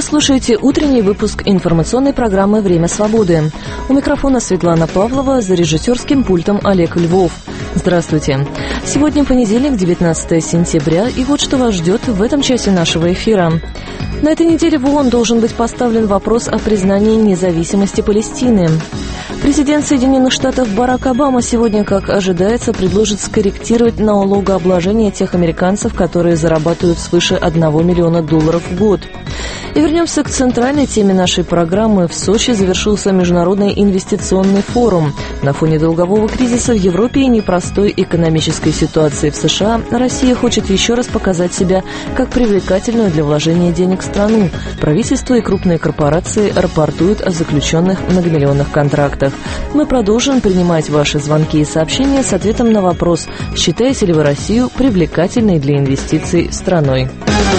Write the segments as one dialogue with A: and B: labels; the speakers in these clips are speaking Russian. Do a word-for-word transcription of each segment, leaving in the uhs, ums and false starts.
A: слушаете утренний выпуск информационной программы «Время свободы». У микрофона Светлана Павлова, за режиссерским пультом Олег Львов. Здравствуйте. Сегодня понедельник, девятнадцатое сентября, и вот что вас ждет в этом часе нашего эфира. На этой неделе в ООН должен быть поставлен вопрос о признании независимости Палестины. Президент Соединенных Штатов Барак Обама сегодня, как ожидается, предложит скорректировать налогообложение тех американцев, которые зарабатывают свыше одного миллиона долларов в год. И вернемся к центральной теме нашей программы. В Сочи завершился Международный инвестиционный форум. На фоне долгового кризиса в Европе и непростой экономической ситуации в США Россия хочет еще раз показать себя как привлекательную для вложения денег страну. Правительство и крупные корпорации рапортуют о заключенных многомиллионных контрактах. Мы продолжим принимать ваши звонки и сообщения с ответом на вопрос: считаете ли вы Россию привлекательной для инвестиций страной?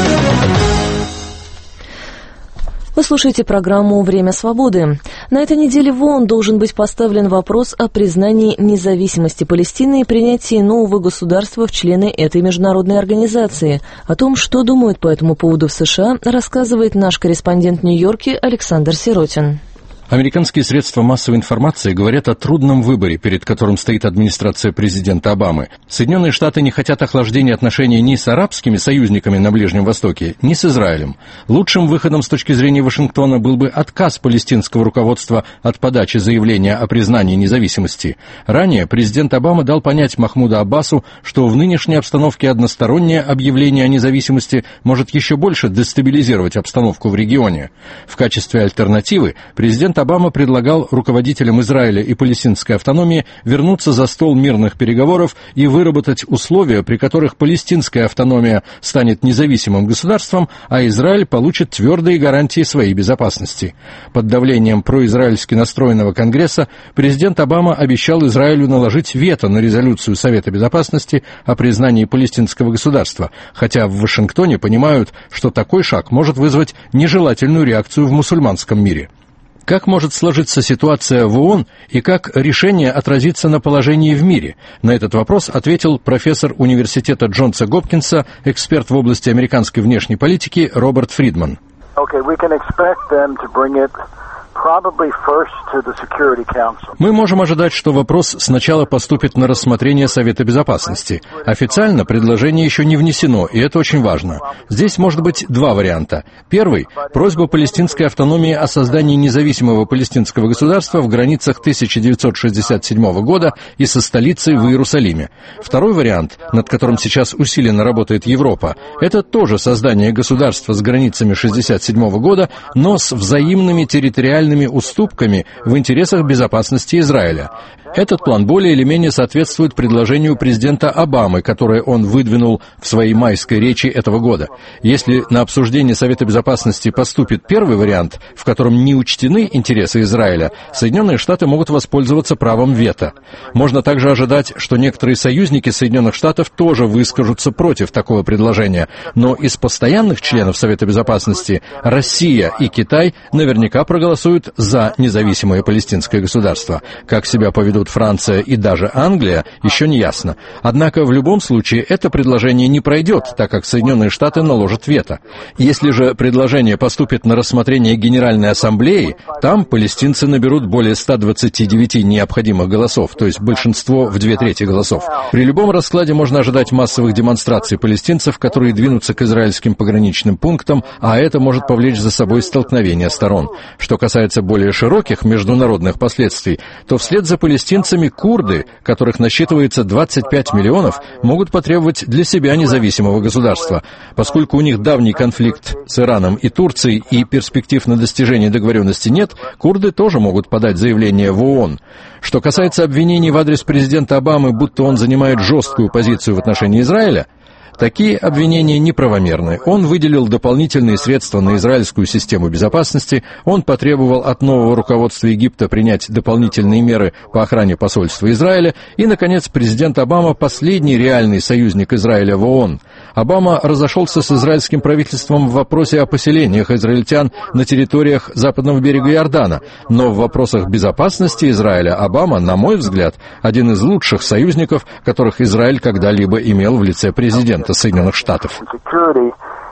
A: Вы слушаете программу «Время свободы». На этой неделе в ООН должен быть поставлен вопрос о признании независимости Палестины и принятии нового государства в члены этой международной организации. О том, что думают по этому поводу в США, рассказывает наш корреспондент в Нью-Йорке Александр Сиротин.
B: Американские средства массовой информации говорят о трудном выборе, перед которым стоит администрация президента Обамы. Соединенные Штаты не хотят охлаждения отношений ни с арабскими союзниками на Ближнем Востоке, ни с Израилем. Лучшим выходом с точки зрения Вашингтона был бы отказ палестинского руководства от подачи заявления о признании независимости. Ранее президент Обама дал понять Махмуду Аббасу, что в нынешней обстановке одностороннее объявление о независимости может еще больше дестабилизировать обстановку в регионе. В качестве альтернативы президент Обама предлагал руководителям Израиля и палестинской автономии вернуться за стол мирных переговоров и выработать условия, при которых палестинская автономия станет независимым государством, а Израиль получит твердые гарантии своей безопасности. Под давлением произраильски настроенного Конгресса президент Обама обещал Израилю наложить вето на резолюцию Совета Безопасности о признании палестинского государства, хотя в Вашингтоне понимают, что такой шаг может вызвать нежелательную реакцию в мусульманском мире. Как может сложиться ситуация в ООН и как решение отразится на положении в мире? На этот вопрос ответил профессор университета Джонса Гопкинса, эксперт в области американской внешней политики Роберт Фридман.
C: Okay, we can expect them to bring it probably first to the Security Council.
B: Мы можем ожидать, что вопрос сначала поступит на рассмотрение Совета Безопасности. Официально предложение еще не внесено, и это очень важно. Здесь может быть два варианта. Первый – просьба палестинской автономии о создании независимого палестинского государства в границах тысяча девятьсот шестьдесят седьмого года и со столицей в Иерусалиме. Второй вариант, над которым сейчас усиленно работает Европа, это тоже создание государства с границами шестьдесят седьмого года, но с взаимными территориальными уступками в интересах безопасности Израиля. Этот план более или менее соответствует предложению президента Обамы, которое он выдвинул в своей майской речи этого года. Если на обсуждение Совета Безопасности поступит первый вариант, в котором не учтены интересы Израиля, Соединенные Штаты могут воспользоваться правом вето. Можно также ожидать, что некоторые союзники Соединенных Штатов тоже выскажутся против такого предложения, но из постоянных членов Совета Безопасности Россия и Китай наверняка проголосуют за независимое палестинское государство. Как себя поведут Франция и даже Англия, еще не ясно. Однако в любом случае это предложение не пройдет, так как Соединенные Штаты наложат вето. Если же предложение поступит на рассмотрение Генеральной Ассамблеи, там палестинцы наберут более ста двадцати девяти необходимых голосов, то есть большинство в две трети голосов. При любом раскладе можно ожидать массовых демонстраций палестинцев, которые двинутся к израильским пограничным пунктам, а это может повлечь за собой столкновение сторон. Что касается более широких международных последствий, то вслед за палестинцами курды, которых насчитывается двадцать пять миллионов, могут потребовать для себя независимого государства. Поскольку у них давний конфликт с Ираном и Турцией и перспектив на достижение договоренности нет, курды тоже могут подать заявление в ООН. Что касается обвинений в адрес президента Обамы, будто он занимает жесткую позицию в отношении Израиля, такие обвинения неправомерны. Он выделил дополнительные средства на израильскую систему безопасности, он потребовал от нового руководства Египта принять дополнительные меры по охране посольства Израиля, и, наконец, президент Обама – последний реальный союзник Израиля в ООН. Обама разошелся с израильским правительством в вопросе о поселениях израильтян на территориях западного берега Иордана, но в вопросах безопасности Израиля Обама, на мой взгляд, один из лучших союзников, которых Израиль когда-либо имел в лице президента Соединенных Штатов.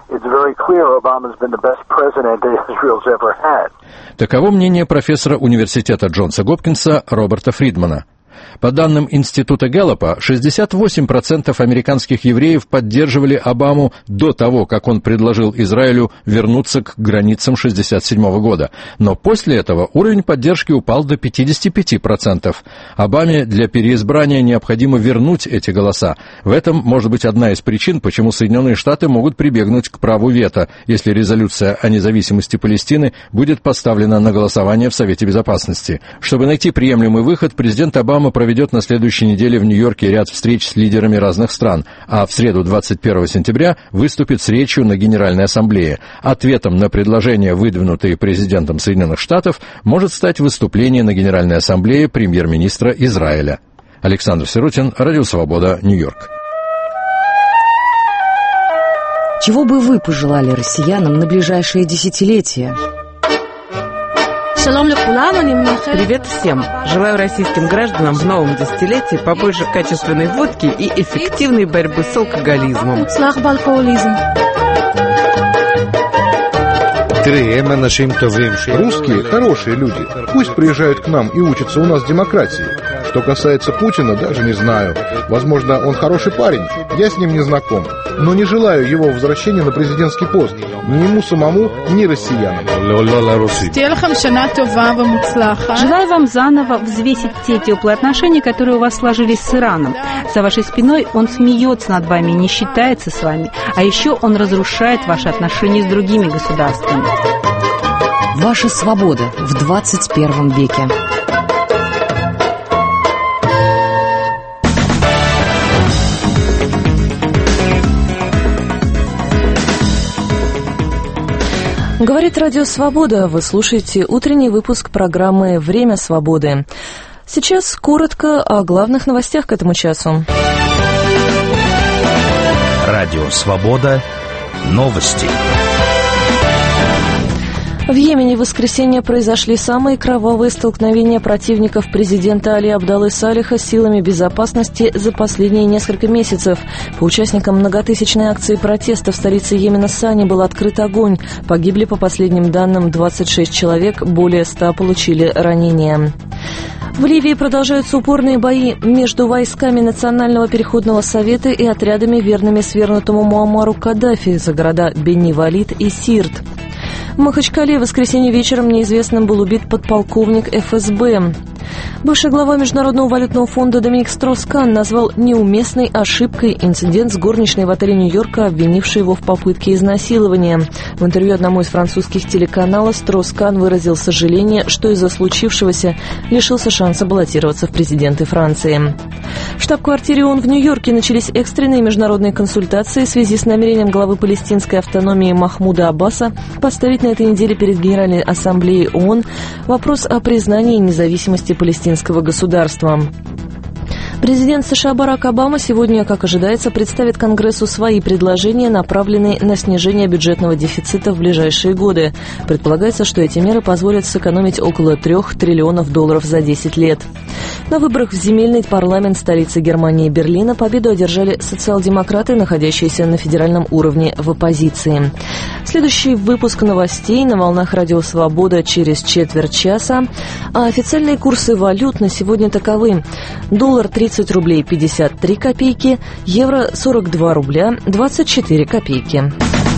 C: it's very clear Obama's been the best president Israel's ever had.
B: Таково мнение профессора университета Джонса Гопкинса Роберта Фридмана. По данным Института Гэллопа, шестьдесят восемь процентов американских евреев поддерживали Обаму до того, как он предложил Израилю вернуться к границам шестьдесят седьмого года. Но после этого уровень поддержки упал до пятьдесят пять процентов. Обаме для переизбрания необходимо вернуть эти голоса. В этом может быть одна из причин, почему Соединенные Штаты могут прибегнуть к праву вето, если резолюция о независимости Палестины будет поставлена на голосование в Совете Безопасности. Чтобы найти приемлемый выход, президент Обама проведет на следующей неделе в Нью-Йорке ряд встреч с лидерами разных стран, а в среду двадцать первого сентября выступит с речью на Генеральной Ассамблее. Ответом на предложения, выдвинутые президентом Соединенных Штатов, может стать выступление на Генеральной Ассамблее премьер-министра Израиля. Александр Сиротин, Радио Свобода, Нью-Йорк.
D: Чего бы вы пожелали россиянам на ближайшие десятилетия?
E: Привет всем! Желаю российским гражданам в новом десятилетии побольше качественной водки и эффективной борьбы с алкоголизмом.
F: Русские хорошие люди. Пусть приезжают к нам и учатся у нас демократии. Что касается Путина, даже не знаю. Возможно, он хороший парень, я с ним не знаком. Но не желаю его возвращения на президентский пост. Ни ему самому, ни россиянам.
G: Желаю вам заново взвесить те теплые отношения, которые у вас сложились с Ираном. За вашей спиной он смеется над вами и не считается с вами. А еще он разрушает ваши отношения с другими государствами.
D: Ваша свобода в двадцать первом веке.
A: Говорит Радио Свобода. Вы слушаете утренний выпуск программы «Время свободы». Сейчас коротко о главных новостях к этому часу.
H: Радио Свобода. Новости.
A: В Йемене в воскресенье произошли самые кровавые столкновения противников президента Али Абдаллы Салиха с силами безопасности за последние несколько месяцев. По участникам многотысячной акции протеста в столице Йемена Сане был открыт огонь. Погибли, по последним данным, двадцать шесть человек, более ста получили ранения. В Ливии продолжаются упорные бои между войсками Национального переходного совета и отрядами, верными свергнутому Муаммару Каддафи, за города Бени-Валид и Сирт. В Махачкале в воскресенье вечером неизвестным был убит подполковник эф эс бэ. Бывший глава Международного валютного фонда Доминик Строс-Кан назвал неуместной ошибкой инцидент с горничной в отеле Нью-Йорка, обвинившей его в попытке изнасилования. В интервью одному из французских телеканалов Строс-Кан выразил сожаление, что из-за случившегося лишился шанса баллотироваться в президенты Франции. В штаб-квартире ООН в Нью-Йорке начались экстренные международные консультации в связи с намерением главы палестинской автономии Махмуда Аббаса поставить на этой неделе перед Генеральной Ассамблеей ООН вопрос о признании независимости палестинского государства. Президент США Барак Обама сегодня, как ожидается, представит Конгрессу свои предложения, направленные на снижение бюджетного дефицита в ближайшие годы. Предполагается, что эти меры позволят сэкономить около трех триллионов долларов за десять лет. На выборах в земельный парламент столицы Германии Берлина победу одержали социал-демократы, находящиеся на федеральном уровне в оппозиции. Следующий выпуск новостей на волнах Радио Свобода через четверть часа. А официальные курсы валют на сегодня таковы. Доллар тридцать рублей пятьдесят три копейки, евро сорок два рубля двадцать четыре копейки.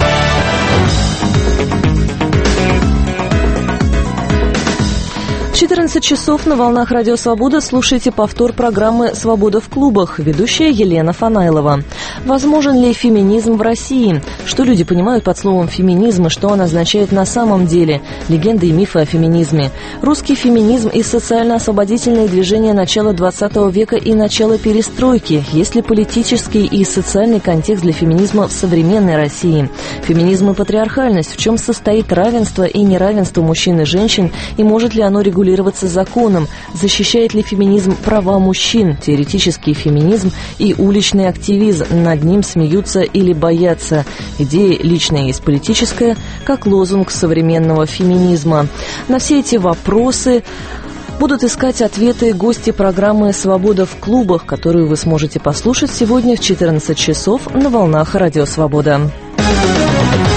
A: В четырнадцать часов на волнах Радио Свобода слушайте повтор программы «Свобода в клубах». Ведущая Елена Фанайлова. Возможен ли феминизм в России? Что люди понимают под словом «феминизм» и что он означает на самом деле? Легенды и мифы о феминизме. Русский феминизм и социально-освободительные движения начала двадцатого века и начала перестройки. Есть ли политический и социальный контекст для феминизма в современной России? Феминизм и патриархальность. В чем состоит равенство и неравенство мужчин и женщин? И может ли оно регулироваться законом? Защищает ли феминизм права мужчин? Теоретический феминизм и уличный активизм. Над ним смеются или боятся. Идея «личная есть политическая» как лозунг современного феминизма. На все эти вопросы будут искать ответы гости программы «Свобода в клубах», которую вы сможете послушать сегодня в четырнадцать часов на волнах Радио Свобода.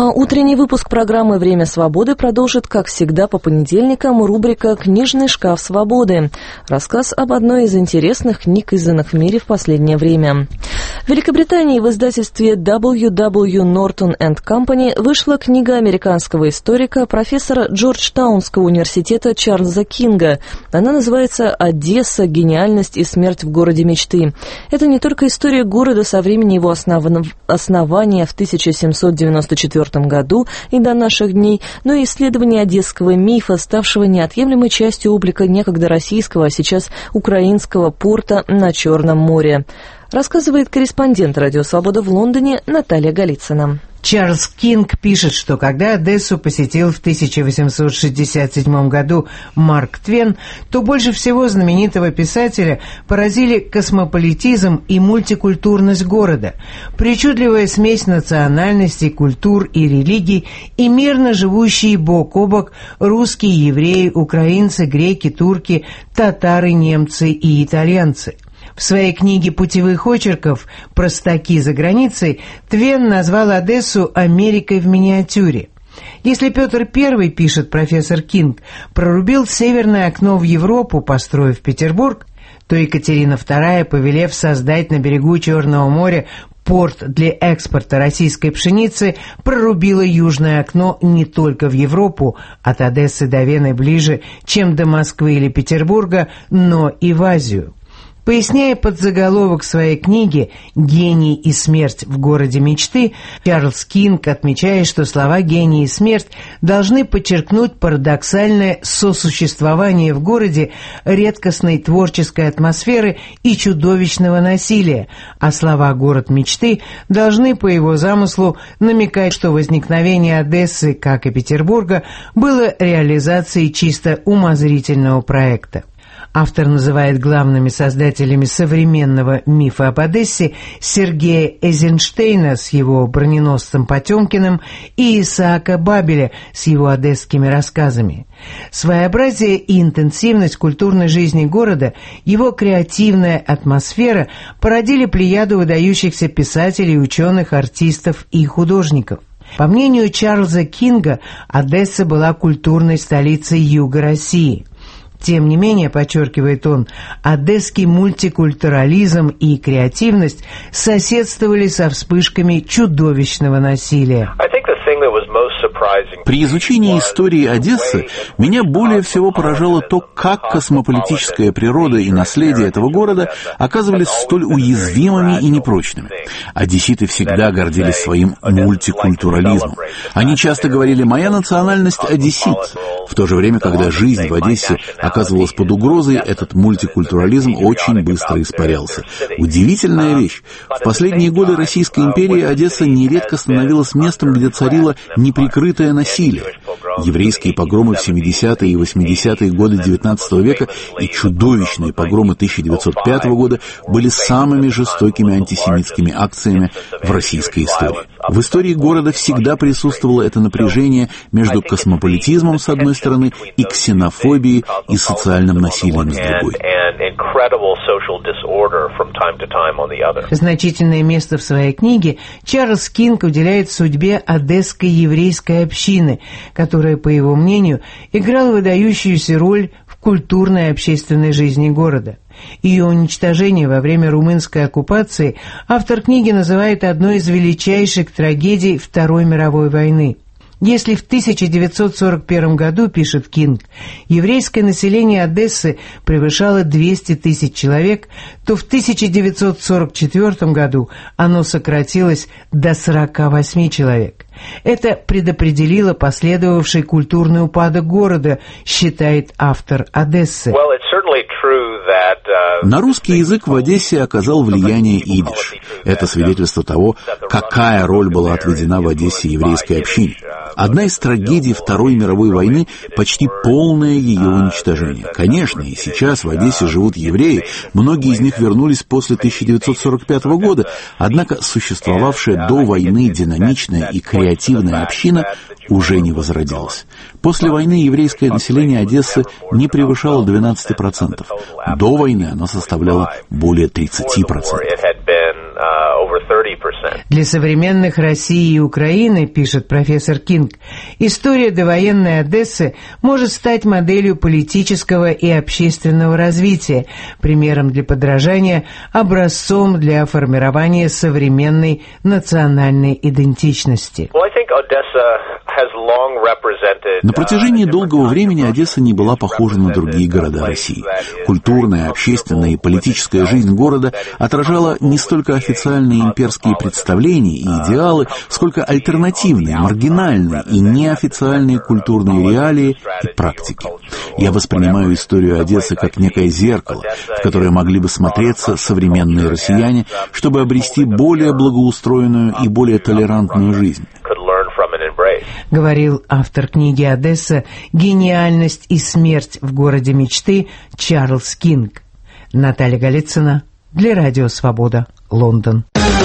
A: А утренний выпуск программы «Время свободы» продолжит, как всегда, по понедельникам рубрика «Книжный шкаф свободы». Рассказ об одной из интересных книг, изданных в мире в последнее время. В Великобритании в издательстве дабл ю дабл ю Norton энд Company вышла книга американского историка, профессора Джорджтаунского университета Чарльза Кинга. Она называется «Одесса. Гениальность и смерть в городе мечты». Это не только история города со времени его основ... основания в тысяча семьсот девяносто четвёртом году и до наших дней, но и исследование одесского мифа, ставшего неотъемлемой частью облика некогда российского, а сейчас украинского порта на Черном море. Рассказывает корреспондент «Радио Свобода» в Лондоне Наталья Голицына.
I: Чарльз Кинг пишет, что когда Одессу посетил в тысяча восемьсот шестьдесят седьмом году Марк Твен, то больше всего знаменитого писателя поразили космополитизм и мультикультурность города, причудливая смесь национальностей, культур и религий и мирно живущие бок о бок русские, евреи, украинцы, греки, турки, татары, немцы и итальянцы. В своей книге путевых очерков «Простаки за границей» Твен назвал Одессу «Америкой в миниатюре». Если Петр Первый, пишет профессор Кинг, прорубил северное окно в Европу, построив Петербург, то Екатерина Вторая, повелев создать на берегу Черного моря порт для экспорта российской пшеницы, прорубила южное окно не только в Европу, от Одессы до Вены ближе, чем до Москвы или Петербурга, но и в Азию. Поясняя подзаголовок своей книги «Гений и смерть в городе мечты», Чарльз Кинг отмечает, что слова «гений» и «смерть» должны подчеркнуть парадоксальное сосуществование в городе редкостной творческой атмосферы и чудовищного насилия, а слова «город мечты» должны, по его замыслу, намекать, что возникновение Одессы, как и Петербурга, было реализацией чисто умозрительного проекта. Автор называет главными создателями современного мифа об Одессе Сергея Эйзенштейна с его броненосцем Потемкиным и Исаака Бабеля с его одесскими рассказами. Своеобразие и интенсивность культурной жизни города, его креативная атмосфера породили плеяду выдающихся писателей, ученых, артистов и художников. По мнению Чарльза Кинга, Одесса была культурной столицей юга России. Тем не менее, подчеркивает он, одесский мультикультурализм и креативность соседствовали со вспышками чудовищного насилия.
J: При изучении истории Одессы меня более всего поражало то, как космополитическая природа и наследие этого города оказывались столь уязвимыми и непрочными. Одесситы всегда гордились своим мультикультурализмом. Они часто говорили «моя национальность одессит». В то же время, когда жизнь в Одессе оказывалась под угрозой, этот мультикультурализм очень быстро испарялся. Удивительная вещь. В последние годы Российской империи Одесса нередко становилась местом, где царило неприкрытое насилие. Еврейские погромы в семидесятые и восьмидесятые годы девятнадцатого века и чудовищные погромы тысяча девятьсот пятого года были самыми жестокими антисемитскими акциями в российской истории. В истории города всегда присутствовало это напряжение между космополитизмом с одной стороны и ксенофобией и социальным насилием с другой.
I: Значительное место в своей книге Чарльз Кинг уделяет судьбе одесской еврейской общины, которая, по его мнению, играла выдающуюся роль в культурной и общественной жизни города. Ее уничтожение во время румынской оккупации автор книги называет одной из величайших трагедий Второй мировой войны. Если в тысяча девятьсот сорок первом году, пишет Кинг, еврейское население Одессы превышало двести тысяч человек, то в тысяча девятьсот сорок четвёртом году оно сократилось до сорока восьми человек. Это предопределило последовавший культурный упадок города, считает автор Одессы.
J: На русский язык в Одессе оказал влияние идиш. Это свидетельство того, какая роль была отведена в Одессе еврейской общине. Одна из трагедий Второй мировой войны – почти полное ее уничтожение. Конечно, и сейчас в Одессе живут евреи, многие из них вернулись после тысяча девятьсот сорок пятого года, однако существовавшая до войны динамичная и креативная община уже не возродилась. После войны еврейское население Одессы не превышало двенадцати процентов. До войны оно составляло более тридцати процентов.
I: Для современных России и Украины, пишет профессор Кинг, история довоенной Одессы может стать моделью политического и общественного развития, примером для подражания, образцом для формирования современной национальной идентичности.
J: На протяжении долгого времени Одесса не была похожа на другие города России. Культурная, общественная и политическая жизнь города отражала не столько официальные имперские представления и идеалы, сколько альтернативные, маргинальные и неофициальные культурные реалии и практики. Я воспринимаю историю Одессы как некое зеркало, в которое могли бы смотреться современные россияне, чтобы обрести более благоустроенную и более толерантную жизнь.
I: Говорил автор книги «Одесса. Гениальность и смерть в городе мечты» Чарльз Кинг. Наталья Голицына для Радио Свобода, Лондон.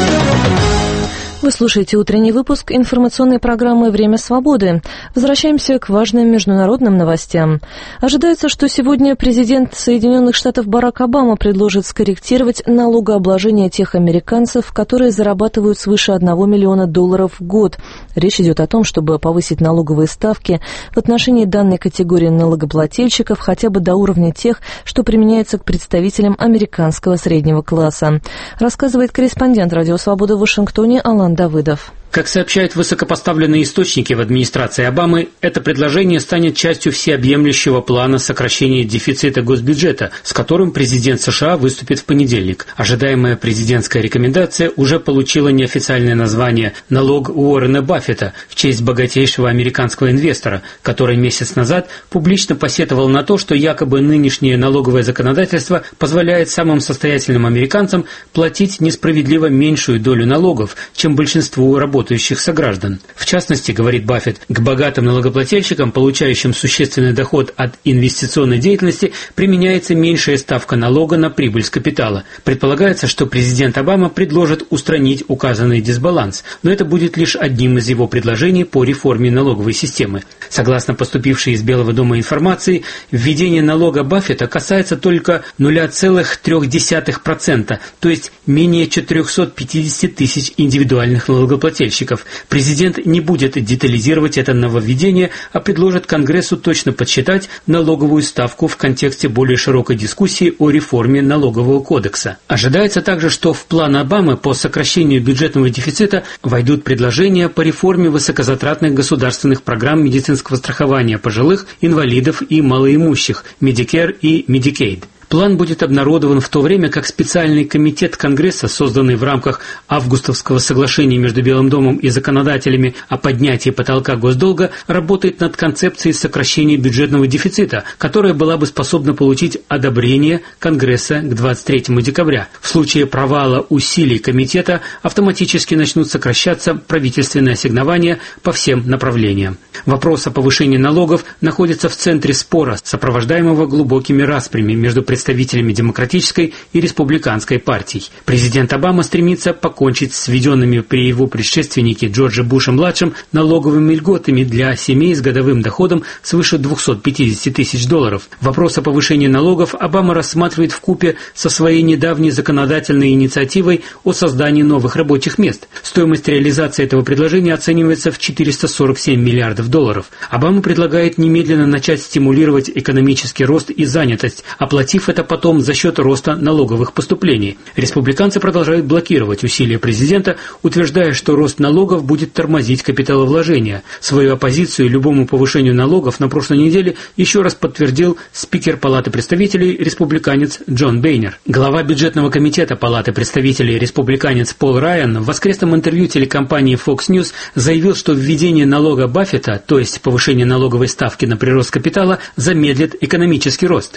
A: Вы слушаете утренний выпуск информационной программы «Время свободы». Возвращаемся к важным международным новостям. Ожидается, что сегодня президент Соединенных Штатов Барак Обама предложит скорректировать налогообложение тех американцев, которые зарабатывают свыше одного миллиона долларов в год. Речь идет о том, чтобы повысить налоговые ставки в отношении данной категории налогоплательщиков хотя бы до уровня тех, что применяется к представителям американского среднего класса. Рассказывает корреспондент «Радио Свобода» в Вашингтоне Алан Давыдов.
K: Как сообщают высокопоставленные источники в администрации Обамы, это предложение станет частью всеобъемлющего плана сокращения дефицита госбюджета, с которым президент США выступит в понедельник. Ожидаемая президентская рекомендация уже получила неофициальное название «Налог Уоррена Баффета» в честь богатейшего американского инвестора, который месяц назад публично посетовал на то, что якобы нынешнее налоговое законодательство позволяет самым состоятельным американцам платить несправедливо меньшую долю налогов, чем большинству работающих сограждан. В частности, говорит Баффет, к богатым налогоплательщикам, получающим существенный доход от инвестиционной деятельности, применяется меньшая ставка налога на прибыль с капитала. Предполагается, что президент Обама предложит устранить указанный дисбаланс, но это будет лишь одним из его предложений по реформе налоговой системы. Согласно поступившей из Белого дома информации, введение налога Баффета касается только ноль целых три десятых процента, то есть менее четыреста пятьдесят тысяч индивидуальных налогоплательщиков. Президент не будет детализировать это нововведение, а предложит Конгрессу точно подсчитать налоговую ставку в контексте более широкой дискуссии о реформе налогового кодекса. Ожидается также, что в план Обамы по сокращению бюджетного дефицита войдут предложения по реформе высокозатратных государственных программ медицинского страхования пожилых, инвалидов и малоимущих, Medicare и Medicaid. План будет обнародован в то время, как специальный комитет Конгресса, созданный в рамках августовского соглашения между Белым домом и законодателями о поднятии потолка госдолга, работает над концепцией сокращения бюджетного дефицита, которая была бы способна получить одобрение Конгресса к двадцать третьему декабря. В случае провала усилий комитета автоматически начнут сокращаться правительственные ассигнования по всем направлениям. Вопрос о повышении налогов находится в центре спора, сопровождаемого глубокими распрями между представителями представителями демократической и республиканской партий. Президент Обама стремится покончить с введенными при его предшественнике Джорджи Бушем-младшим налоговыми льготами для семей с годовым доходом свыше двухсот пятидесяти тысяч долларов. Вопрос о повышении налогов Обама рассматривает вкупе со своей недавней законодательной инициативой о создании новых рабочих мест. Стоимость реализации этого предложения оценивается в четыреста сорок семь миллиардов долларов. Обама предлагает немедленно начать стимулировать экономический рост и занятость, оплатив это потом за счет роста налоговых поступлений. Республиканцы продолжают блокировать усилия президента, утверждая, что рост налогов будет тормозить капиталовложения. Свою оппозицию любому повышению налогов на прошлой неделе еще раз подтвердил спикер Палаты представителей, республиканец Джон Бейнер. Глава бюджетного комитета Палаты представителей, республиканец Пол Райан, в воскресном интервью телекомпании Fox News заявил, что введение налога Баффета, то есть повышение налоговой ставки на прирост капитала, замедлит экономический рост.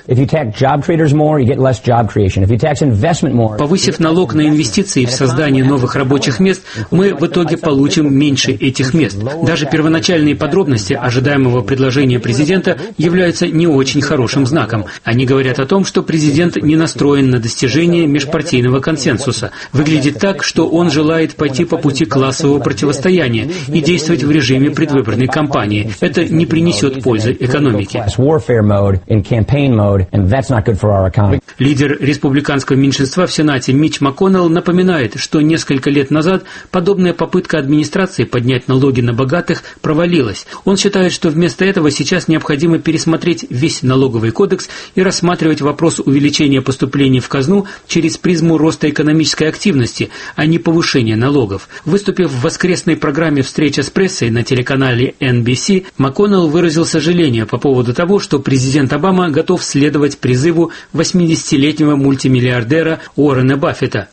K: Повысив налог на инвестиции в создание новых рабочих мест, мы в итоге получим меньше этих мест. Даже первоначальные подробности ожидаемого предложения президента являются не очень хорошим знаком. Они говорят о том, что президент не настроен на достижение межпартийного консенсуса. Выглядит так, что он желает пойти по пути классового противостояния и действовать в режиме предвыборной кампании. Это не принесет пользы экономике. Лидер республиканского меньшинства в Сенате Митч МакКоннелл напоминает, что несколько лет назад подобная попытка администрации поднять налоги на богатых провалилась. Он считает, что вместо этого сейчас необходимо пересмотреть весь налоговый кодекс и рассматривать вопрос увеличения поступлений в казну через призму роста экономической активности, а не повышения налогов. Выступив в воскресной программе «Встреча с прессой» на телеканале эн би си, МакКоннелл выразил сожаление по поводу того, что президент Обама готов следовать призыву восьмидесятилетнего мультимиллиардера Уоррена Баффета.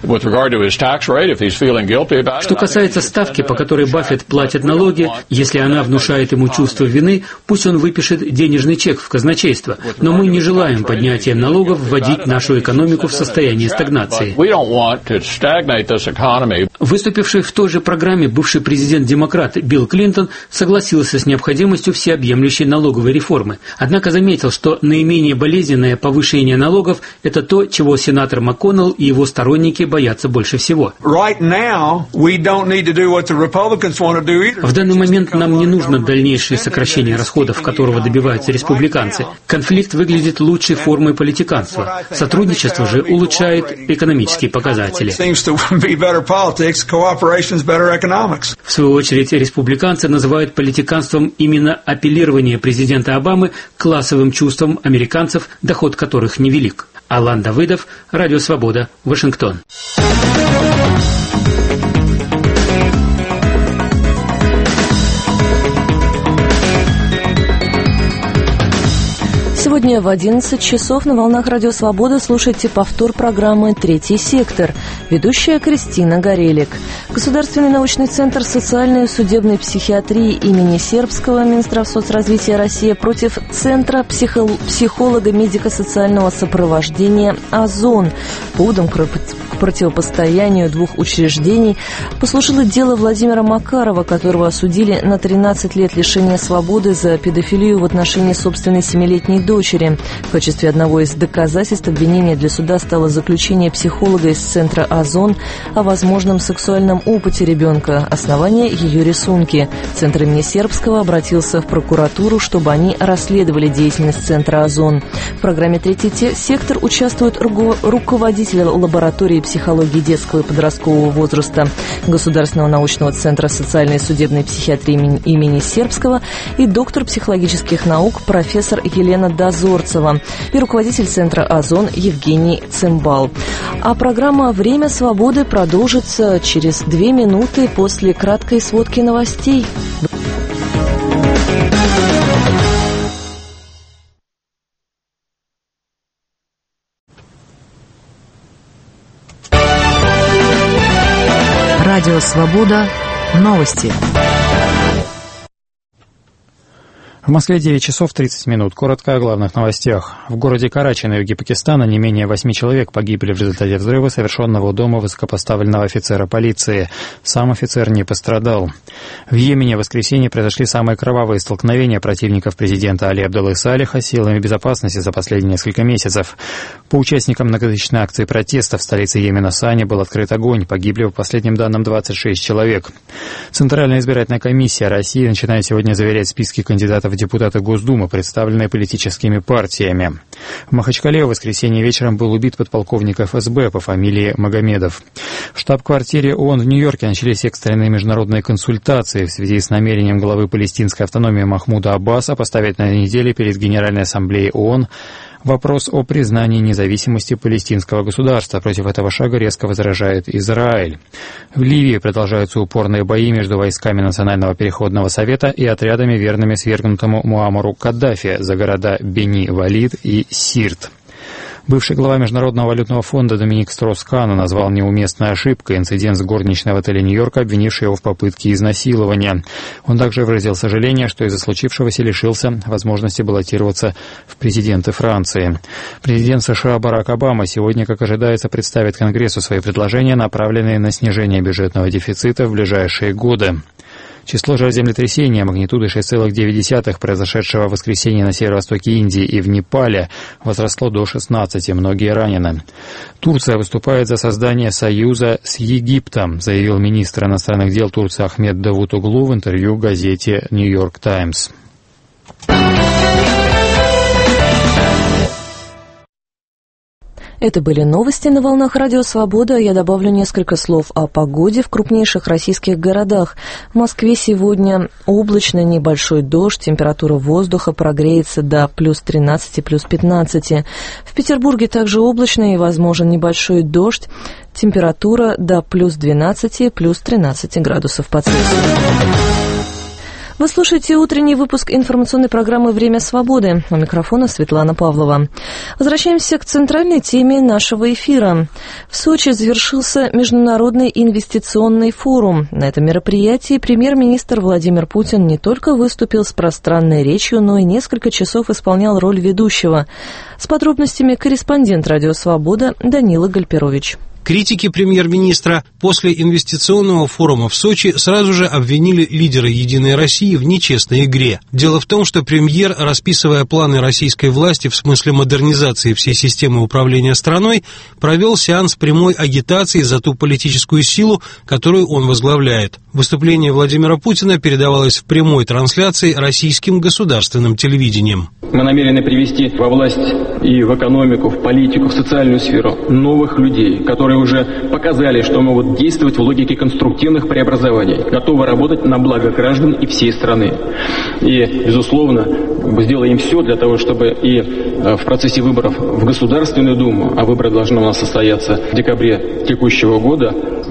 K: Что касается ставки, по которой Баффет платит налоги, если она внушает ему чувство вины, пусть он выпишет денежный чек в казначейство. Но мы не желаем поднятием налогов вводить нашу экономику в состояние стагнации. Выступивший в той же программе бывший президент-демократ Билл Клинтон согласился с необходимостью всеобъемлющей налоговой реформы. Однако заметил, что наименее болезненное повышение налогов – это то, чего сенатор МакКоннелл и его сторонники боятся больше всего. В данный момент нам не нужно дальнейшее сокращение расходов, которого добиваются республиканцы. Конфликт выглядит лучшей формой политиканства. Сотрудничество же улучшает экономические показатели. В свою очередь, республиканцы называют политиканством именно апеллирование президента Обамы к классовым чувствам американцев, доход которых невелик. Алан Давыдов, Радио Свобода, Вашингтон.
A: Сегодня в одиннадцать часов на волнах Радио Свобода слушайте повтор программы «Третий сектор». Ведущая Кристина Горелик. Государственный научный центр социальной и судебной психиатрии имени Сербского, Минздравсоцразвития России против Центра психо- психолого-медико-социального сопровождения «Озон». Поводом к противопостоянию двух учреждений послужило дело Владимира Макарова, которого осудили на тринадцать лет лишения свободы за педофилию в отношении собственной семилетней дочери. В качестве одного из доказательств обвинения для суда стало заключение психолога из центра «Озон» о возможном сексуальном опыте ребенка, основание ее рисунки. Центр имени Сербского обратился в прокуратуру, чтобы они расследовали деятельность центра «Озон». В программе «Третий сектор» участвуют руководитель лаборатории психологии детского и подросткового возраста Государственного научного центра социальной и судебной психиатрии имени Сербского и доктор психологических наук профессор Елена Дозорцева и руководитель центра «Озон» Евгений Цимбал. А программа «Время свободы» продолжится через две минуты после краткой сводки новостей.
D: Радио Свобода. Новости.
L: В Москве девять часов тридцать минут. Коротко о главных новостях. В городе Карачи на юге Пакистана не менее восьми человек погибли в результате взрыва, совершенного у дома высокопоставленного офицера полиции. Сам офицер не пострадал. В Йемене в воскресенье произошли самые кровавые столкновения противников президента Али Абдуллы Салиха с силами безопасности за последние несколько месяцев. По участникам многотысячной акции протеста в столице Йемена Сане был открыт огонь. Погибли, по последним данным, двадцать шесть человек. Центральная избирательная комиссия России начинает сегодня заверять списки кандидатов в депутаты Госдумы, представленные политическими партиями. В Махачкале в воскресенье вечером был убит подполковник эф эс бэ по фамилии Магомедов. В штаб-квартире ООН в Нью-Йорке начались экстренные международные консультации в связи с намерением главы палестинской автономии Махмуда Аббаса поставить на неделе перед Генеральной ассамблеей ООН вопрос о признании независимости палестинского государства. Против этого шага резко возражает Израиль. В Ливии продолжаются упорные бои между войсками Национального переходного совета и отрядами, верными свергнутому Муаммару Каддафи, за города Бени-Валид и Сирт. Бывший глава Международного валютного фонда Доминик Строс-Кан назвал неуместной ошибкой инцидент с горничной в отеле Нью-Йорка, обвинивший его в попытке изнасилования. Он также выразил сожаление, что из-за случившегося лишился возможности баллотироваться в президенты Франции. Президент США Барак Обама сегодня, как ожидается, представит Конгрессу свои предложения, направленные на снижение бюджетного дефицита в ближайшие годы. Число жертв землетрясения магнитудой шесть целых девять десятых, произошедшего в воскресенье на северо-востоке Индии и в Непале, возросло до шестнадцати, многие ранены. Турция выступает за создание союза с Египтом, заявил министр иностранных дел Турции Ахмед Давутоглу в интервью газете «Нью-Йорк Таймс».
A: Это были новости на волнах Радио Свобода. Я добавлю несколько слов о погоде в крупнейших российских городах. В Москве сегодня облачно, небольшой дождь, температура воздуха прогреется до плюс тринадцати, плюс пятнадцати. В Петербурге также облачно и возможен небольшой дождь, температура до плюс двенадцати, плюс тринадцати градусов по Цельсию. Вы слушаете утренний выпуск информационной программы «Время свободы». У микрофона Светлана Павлова. Возвращаемся к центральной теме нашего эфира. В Сочи завершился Международный инвестиционный форум. На этом мероприятии премьер-министр Владимир Путин не только выступил с пространной речью, но и несколько часов исполнял роль ведущего. С подробностями корреспондент «Радио Свобода» Данила Гальперович.
M: Критики премьер-министра после инвестиционного форума в Сочи сразу же обвинили лидера «Единой России» в нечестной игре. Дело в том, что премьер, расписывая планы российской власти в смысле модернизации всей системы управления страной, провел сеанс прямой агитации за ту политическую силу, которую он возглавляет. Выступление Владимира Путина передавалось в прямой трансляции российским государственным телевидением.
N: Мы намерены привести во власть и в экономику, в политику, в социальную сферу новых людей, которые уже показали, что могут действовать в логике конструктивных преобразований, готовы работать на благо граждан и всей страны. И, безусловно, мы сделаем все для того, чтобы и в процессе выборов в Государственную Думу, а выборы должны у нас состояться в декабре текущего года,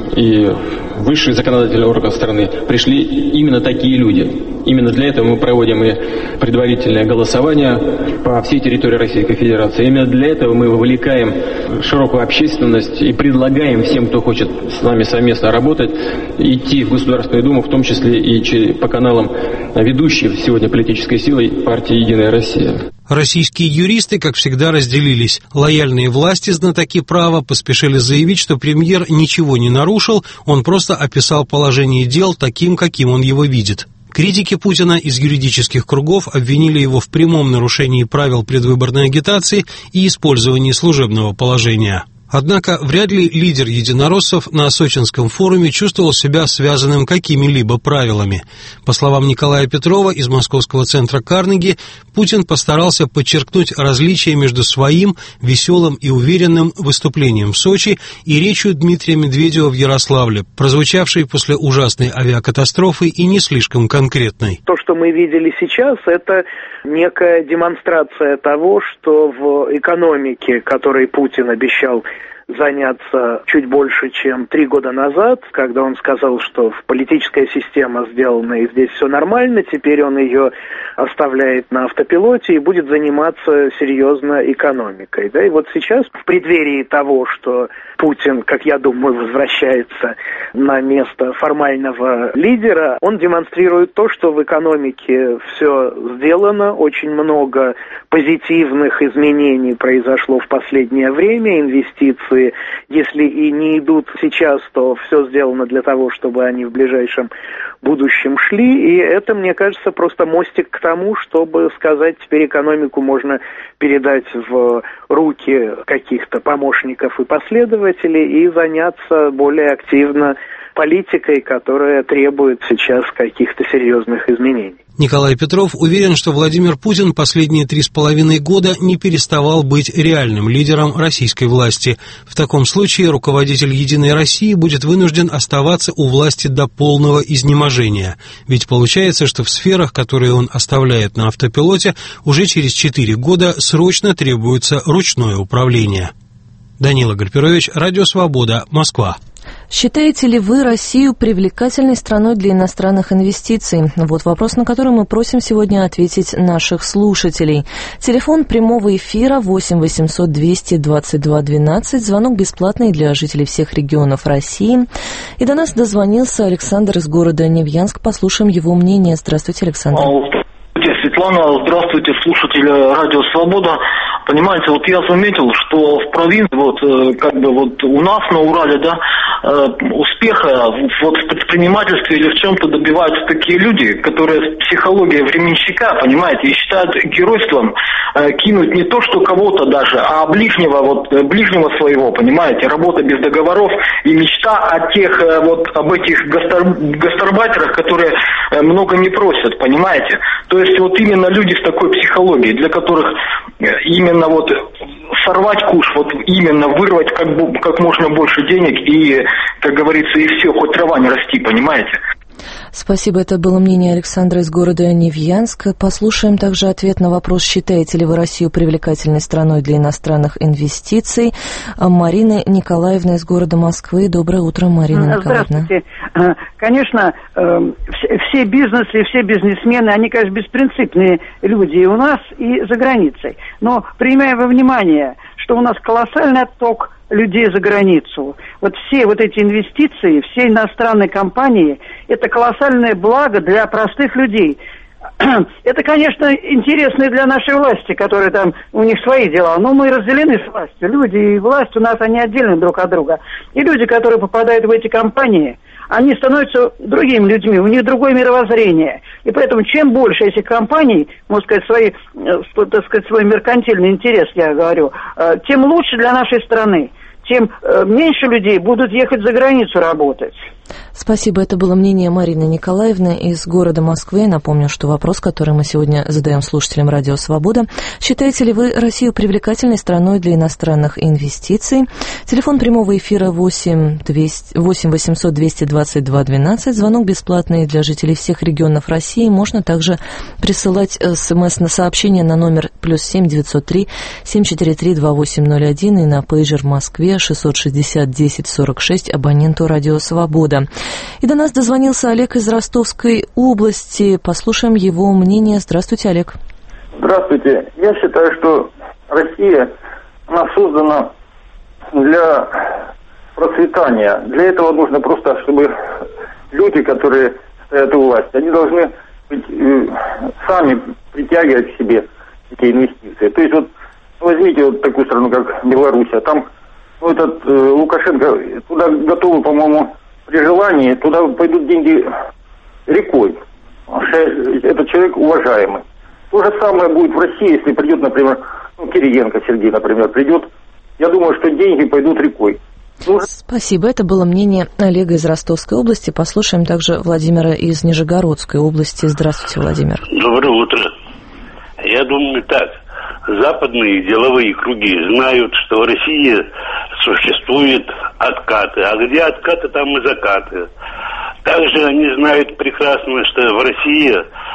N: и высший законодательный орган страны пришли именно такие люди. Именно для этого мы проводим и предварительное голосование по всей территории Российской Федерации. Именно для этого мы вовлекаем широкую общественность и предлагаем всем, кто хочет с нами совместно работать, идти в Государственную Думу, в том числе и по каналам ведущей сегодня политической силой партии «Единая Россия».
M: Российские юристы, как всегда, разделились. Лояльные власти, знатоки права, поспешили заявить, что премьер ничего не нарушил, он просто описал положение дел таким, каким он его видит. Критики Путина из юридических кругов обвинили его в прямом нарушении правил предвыборной агитации и использовании служебного положения. Однако вряд ли лидер единороссов на сочинском форуме чувствовал себя связанным какими-либо правилами. По словам Николая Петрова из Московского центра Карнеги, Путин постарался подчеркнуть различия между своим веселым и уверенным выступлением в Сочи и речью Дмитрия Медведева в Ярославле, прозвучавшей после ужасной авиакатастрофы и не слишком конкретной.
O: То, что мы видели сейчас, это некая демонстрация того, что в экономике, которой Путин обещал заняться чуть больше, чем три года назад, когда он сказал, что политическая система сделана и здесь все нормально, теперь он ее оставляет на автопилоте и будет заниматься серьезно экономикой. Да? И вот сейчас, в преддверии того, что Путин, как я думаю, возвращается на место формального лидера, он демонстрирует то, что в экономике все сделано, очень много позитивных изменений произошло в последнее время, инвестиции, если и не идут сейчас, то все сделано для того, чтобы они в ближайшем будущем шли, и это, мне кажется, просто мостик к тому, чтобы сказать, теперь экономику можно передать в руки каких-то помощников и последователей и заняться более активно политикой, которая требует сейчас каких-то серьезных изменений.
M: Николай Петров уверен, что Владимир Путин последние три с половиной года не переставал быть реальным лидером российской власти. В таком случае руководитель «Единой России» будет вынужден оставаться у власти до полного изнеможения. Ведь получается, что в сферах, которые он оставляет на автопилоте, уже через четыре года срочно требуется ручное управление. Данила Гальперович, Радио Свобода, Москва.
A: Считаете ли вы Россию привлекательной страной для иностранных инвестиций? Вот вопрос, на который мы просим сегодня ответить наших слушателей. Телефон прямого эфира восемь восемьсот двести двадцать два двенадцать. Звонок бесплатный для жителей всех регионов России. И до нас дозвонился Александр из города Невьянск. Послушаем его мнение. Здравствуйте, Александр.
P: Здравствуйте, Светлана. Здравствуйте, слушатели Радио Свобода. Понимаете, вот я заметил, что в провинции, вот как бы вот у нас на Урале, да, успеха вот в предпринимательстве или в чем-то добиваются такие люди, которые с психологией временщика, понимаете, и считают геройством кинуть не то, что кого-то даже, а ближнего, вот ближнего своего, понимаете, работа без договоров и мечта о тех, вот об этих гастар... гастарбайтерах, которые много не просят, понимаете. То есть вот именно люди с такой психологией, для которых именно вот сорвать куш, вот именно вырвать как, как можно больше денег и, как говорится, и все, хоть трава не расти, понимаете?
A: Спасибо, это было мнение Александра из города Невьянска. Послушаем также ответ на вопрос, считаете ли вы Россию привлекательной страной для иностранных инвестиций. Марина Николаевна из города Москвы. Доброе утро, Марина Николаевна.
Q: Здравствуйте. Конечно, все бизнесы и все бизнесмены, они, конечно, беспринципные люди и у нас, и за границей. Но принимая во внимание, что у нас колоссальный отток людей за границу. Вот все вот эти инвестиции, все иностранные компании, это колоссальное благо для простых людей. Это, конечно, интересно и для нашей власти, которые там, у них свои дела, но мы разделены с властью. Люди и власть у нас, они отдельны друг от друга. И люди, которые попадают в эти компании, они становятся другими людьми, у них другое мировоззрение. И поэтому чем больше этих компаний, можно сказать, свои, так сказать, свой меркантильный интерес, я говорю, тем лучше для нашей страны. Тем меньше людей будут ехать за границу работать.
A: Спасибо. Это было мнение Марины Николаевны из города Москвы. Напомню, что вопрос, который мы сегодня задаем слушателям Радио Свобода. Считаете ли вы Россию привлекательной страной для иностранных инвестиций? Телефон прямого эфира восемь восемьсот двести двадцать два двенадцать. Звонок бесплатный для жителей всех регионов России. Можно также присылать смс на сообщение на номер плюс семь девятьсот три семь четыре три два восемь ноль один и на пейджер в Москве шестьсот шестьдесят десять сорок шесть абоненту Радио Свобода. И до нас дозвонился Олег из Ростовской области. Послушаем его мнение. Здравствуйте, Олег.
R: Здравствуйте. Я считаю, что Россия, она создана для процветания. Для этого нужно просто, чтобы люди, которые стоят у власти, они должны быть, э, сами притягивать к себе эти инвестиции. То есть вот возьмите вот такую страну, как Белоруссия, там ну, этот э, Лукашенко, туда готовы, по-моему, при желании, туда пойдут деньги рекой. Этот человек уважаемый. То же самое будет в России, если придет, например, ну, Кириенко Сергей, например, придет. Я думаю, что деньги пойдут рекой. Ну,
A: спасибо. Это было мнение Олега из Ростовской области. Послушаем также Владимира из Нижегородской области. Здравствуйте, Владимир.
S: Доброе утро. Я думаю так. Западные деловые круги знают, что в России существуют откаты. А где откаты, там и закаты. Также они знают прекрасно, что в России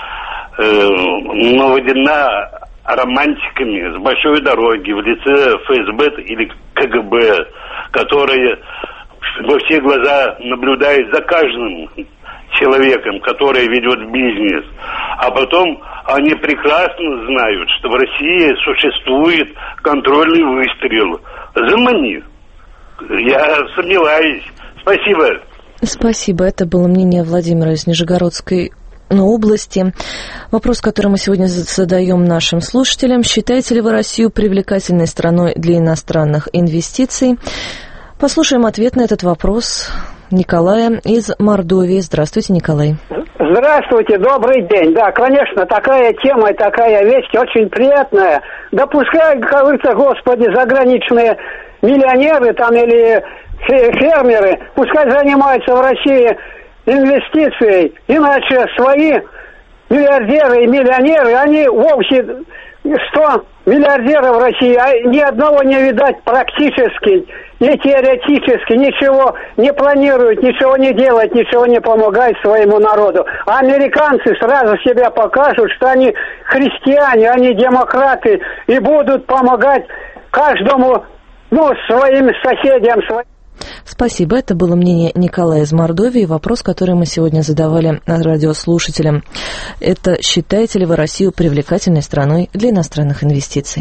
S: э, наводена романтиками с большой дороги в лице эф эс бэ или ка гэ бэ, которые во все глаза наблюдают за каждым человеком, который ведет бизнес. А потом они прекрасно знают, что в России существует контрольный выстрел. Замани. Я сомневаюсь. Спасибо.
A: Спасибо. Это было мнение Владимира из Нижегородской области. Вопрос, который мы сегодня задаем нашим слушателям. Считаете ли вы Россию привлекательной страной для иностранных инвестиций? Послушаем ответ на этот вопрос Николая из Мордовии. Здравствуйте, Николай.
T: Здравствуйте, добрый день. Да, конечно, такая тема и такая вещь очень приятная. Да пускай, как говорится, господи, заграничные миллионеры там или фермеры, пускай занимаются в России инвестицией, иначе свои миллиардеры и миллионеры, они вовсе сто миллиардеров в России, а ни одного не видать практически, и теоретически, ничего не планируют, ничего не делают, ничего не помогают своему народу. А американцы сразу себя покажут, что они христиане, они демократы, и будут помогать каждому, ну, своим соседям, своим.
A: Спасибо. Это было мнение Николая из Мордовии. Вопрос, который мы сегодня задавали радиослушателям. Это считаете ли вы Россию привлекательной страной для иностранных инвестиций?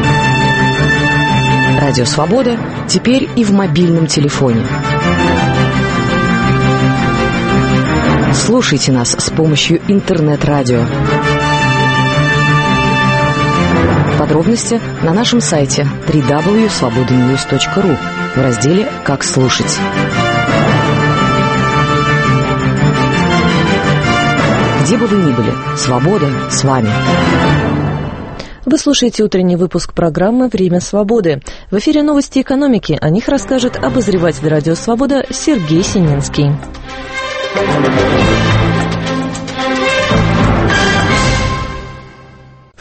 D: Радио Свобода теперь и в мобильном телефоне. Слушайте нас с помощью интернет-радио. Подробности на нашем сайте дабл ю дабл ю дабл ю точка свобода ньюс точка ру в разделе «Как слушать». Где бы вы ни были, свобода с вами.
A: Вы слушаете утренний выпуск программы «Время свободы». В эфире новости экономики. О них расскажет обозреватель радио «Свобода» Сергей Сининский.
U: В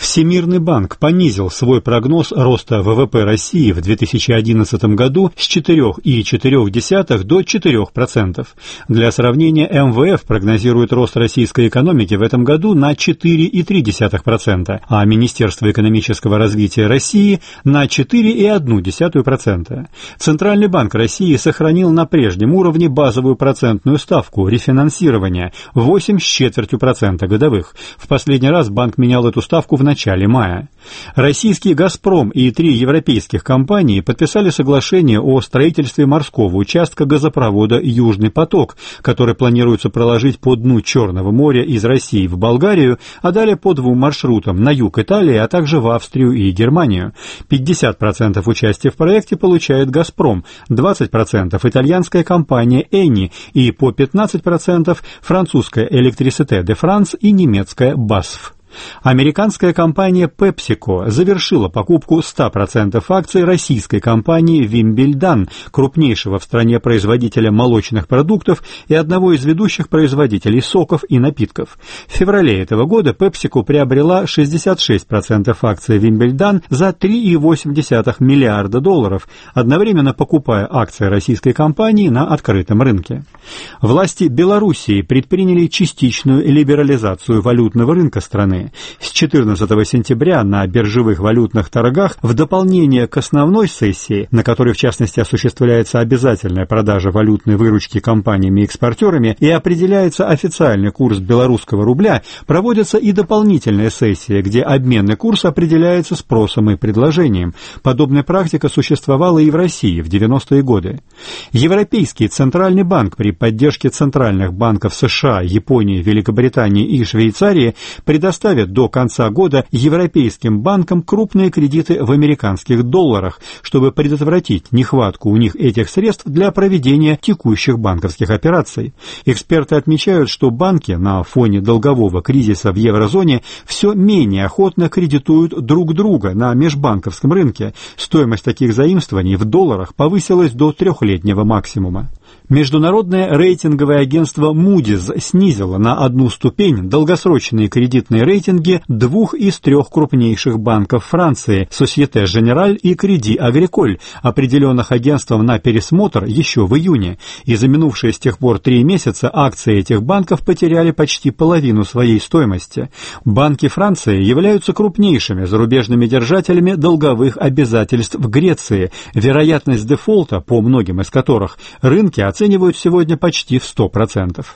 U: Всемирный банк понизил свой прогноз роста ВВП России в две тысячи одиннадцатом году с четыре целых четыре десятых до четырёх процентов. Для сравнения, эм вэ эф прогнозирует рост российской экономики в этом году на четыре целых три десятых процента, а Министерство экономического развития России на четыре целых одну десятую процента. Центральный банк России сохранил на прежнем уровне базовую процентную ставку рефинансирования восемь с четвертью процента годовых. В последний раз банк менял эту ставку в начале мая. Российский «Газпром» и три европейских компании подписали соглашение о строительстве морского участка газопровода «Южный поток», который планируется проложить по дну Черного моря из России в Болгарию, а далее по двум маршрутам на юг Италии, а также в Австрию и Германию. пятьдесят процентов участия в проекте получает «Газпром», двадцать процентов итальянская компания «Эни» и по пятнадцать процентов французская «Электрисите де Франс» и немецкая «Басф». Американская компания PepsiCo завершила покупку ста процентов акций российской компании Вимбельдан, крупнейшего в стране производителя молочных продуктов и одного из ведущих производителей соков и напитков. В феврале этого года PepsiCo приобрела шестьдесят шесть процентов акций Вимбельдан за три целых восемь десятых миллиарда долларов, одновременно покупая акции российской компании на открытом рынке. Власти Белоруссии предприняли частичную либерализацию валютного рынка страны. С четырнадцатого сентября на биржевых валютных торгах в дополнение к основной сессии, на которой в частности осуществляется обязательная продажа валютной выручки компаниями-экспортерами и определяется официальный курс белорусского рубля, проводятся и дополнительные сессии, где обменный курс определяется спросом и предложением. Подобная практика существовала и в России в девяностые годы. Европейский Центральный банк при поддержке центральных банков США, Японии, Великобритании и Швейцарии предоставил до конца года европейским банкам крупные кредиты в американских долларах, чтобы предотвратить нехватку у них этих средств для проведения текущих банковских операций. Эксперты отмечают, что банки на фоне долгового кризиса в еврозоне все менее охотно кредитуют друг друга на межбанковском рынке. Стоимость таких заимствований в долларах повысилась до трехлетнего максимума. Международное рейтинговое агентство Moody's снизило на одну ступень долгосрочные кредитные рейтинги двух из трех крупнейших банков Франции – Société Générale и Crédit Agricole, определенных агентством на пересмотр еще в июне. И за минувшие с тех пор три месяца акции этих банков потеряли почти половину своей стоимости. Банки Франции являются крупнейшими зарубежными держателями долговых обязательств в Греции, вероятность дефолта, по многим из которых рынки оценивают сегодня почти в сто процентов.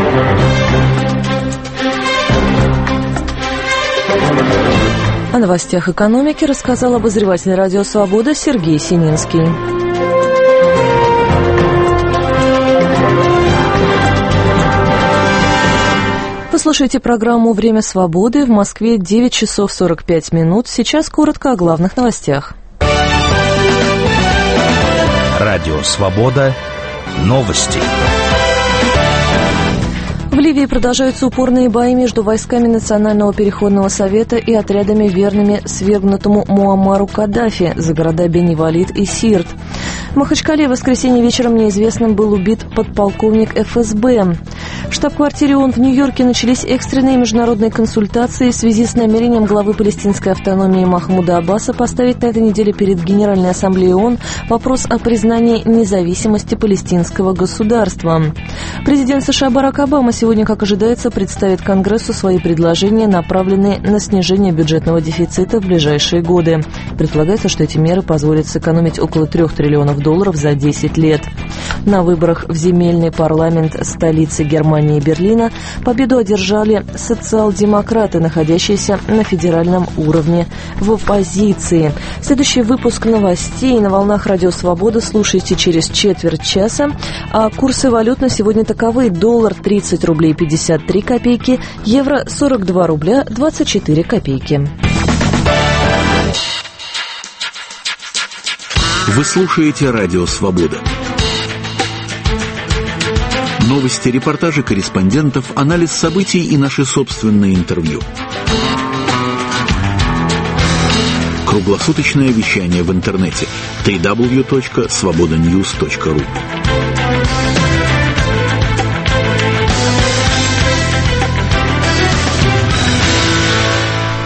A: О новостях экономики рассказал обозреватель радио «Свобода» Сергей Сининский. Вы слушаете программу «Время свободы». В Москве девять часов сорок пять минут. Сейчас коротко о главных новостях.
H: Радио «Свобода». Новости.
A: В Ливии продолжаются упорные бои между войсками Национального переходного совета и отрядами, верными свергнутому Муаммару Каддафи, за города Бени-Валид и Сирт. В Махачкале в воскресенье вечером неизвестным был убит подполковник эф эс бэ. В штаб-квартире ООН в Нью-Йорке начались экстренные международные консультации в связи с намерением главы палестинской автономии Махмуда Аббаса поставить на этой неделе перед Генеральной ассамблеей ООН вопрос о признании независимости палестинского государства. Президент США Барак Обама сегодня, как ожидается, представит Конгрессу свои предложения, направленные на снижение бюджетного дефицита в ближайшие годы. Предполагается, что эти меры позволят сэкономить около трех триллионов долларов за десять лет. На выборах в земельный парламент столицы Германии и Берлина победу одержали социал-демократы, находящиеся на федеральном уровне в оппозиции. Следующий выпуск новостей на волнах Радио Свобода слушайте через четверть часа. А курсы валют на сегодня таковы: доллар тридцать рублей пятьдесят три копейки, евро сорок два рубля двадцать четыре копейки.
J: Вы слушаете Радио Свобода. Новости, репортажи корреспондентов, анализ событий и наши собственные интервью. Круглосуточное вещание в интернете дабл ю дабл ю дабл ю точка свобода ньюс точка ру.
A: Мы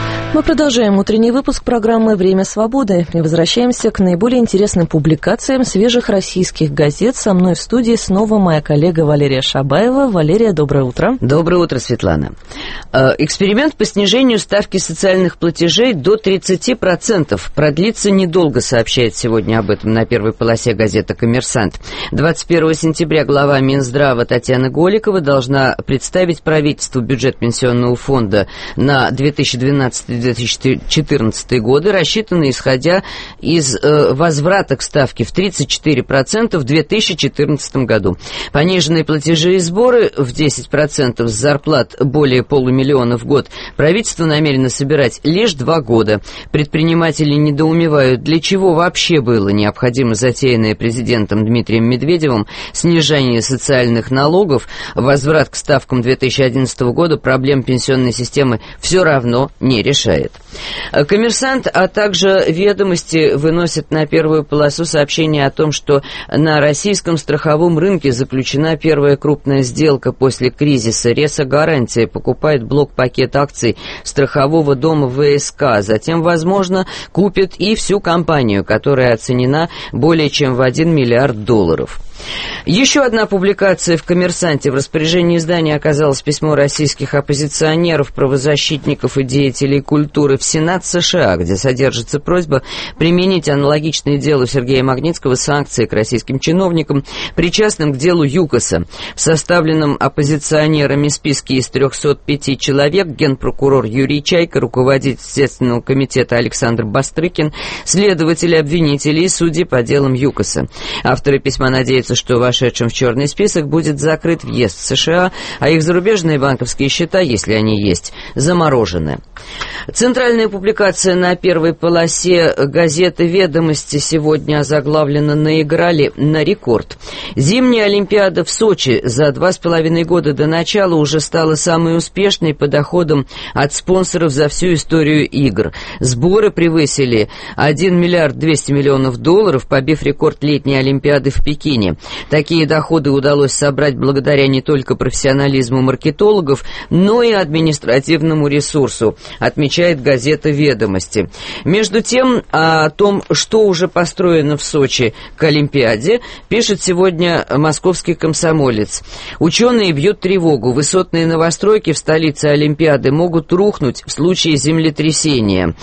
A: Мы продолжаем утренний выпуск программы «Время свободы» и возвращаемся к наиболее интересным публикациям свежих российских газет. Со мной в студии снова моя коллега Валерия Шабаева. Валерия, доброе утро.
C: Доброе утро, Светлана. Эксперимент по снижению ставки социальных платежей до тридцати процентов продлится недолго, сообщает сегодня об этом на первой полосе газета «Коммерсант». двадцать первого сентября глава Минздрава Татьяна Голикова должна представить правительству бюджет пенсионного фонда на две тысячи двенадцатый — две тысячи четырнадцатый годы, рассчитаны исходя из э, возврата к ставке в тридцать четыре процента в две тысячи четырнадцатом году. Пониженные платежи и сборы в десять процентов с зарплат более полумиллиона в год правительство намерено собирать лишь два года. Предприниматели недоумевают, для чего вообще было необходимо затеянное президентом Дмитрием Медведевым снижение социальных налогов, возврат к ставкам две тысячи одиннадцатого года проблем пенсионной системы все равно не решает. «Коммерсант», а также «Ведомости» выносят на первую полосу сообщение о том, что на российском страховом рынке заключена первая крупная сделка после кризиса. Ресо-гарантия покупает блок-пакет акций страхового дома ВСК. Затем, возможно, купит и всю компанию, которая оценена более чем в один миллиард долларов. Еще одна публикация в «Коммерсанте». В распоряжении издания оказалось письмо российских оппозиционеров, правозащитников и деятелей культуры в Сенат США, где содержится просьба применить аналогичные делу Сергея Магнитского санкции к российским чиновникам, причастным к делу ЮКОСа. В составленном оппозиционерами списке из трехсот пяти человек генпрокурор Юрий Чайка, руководитель Следственного комитета Александр Бастрыкин, следователи, обвинители и судьи по делам ЮКОСа. Авторы письма надеются, что вошедшим в черный список будет закрыт въезд в США, а их зарубежные банковские счета, если они есть, заморожены. Центральная публикация на первой полосе газеты «Ведомости» сегодня озаглавлена «Наиграли на рекорд». Зимняя Олимпиада в Сочи за два с половиной года до начала уже стала самой успешной по доходам от спонсоров за всю историю игр. Сборы превысили один миллиард двести миллионов долларов, побив рекорд летней Олимпиады в Пекине. Такие доходы удалось собрать благодаря не только профессионализму маркетологов, но и административному ресурсу, отмечает газета «Ведомости». Между тем, о том, что уже построено в Сочи к Олимпиаде, пишет сегодня московский «Комсомолец». Ученые бьют тревогу. Высотные новостройки в столице Олимпиады могут рухнуть в случае землетрясения.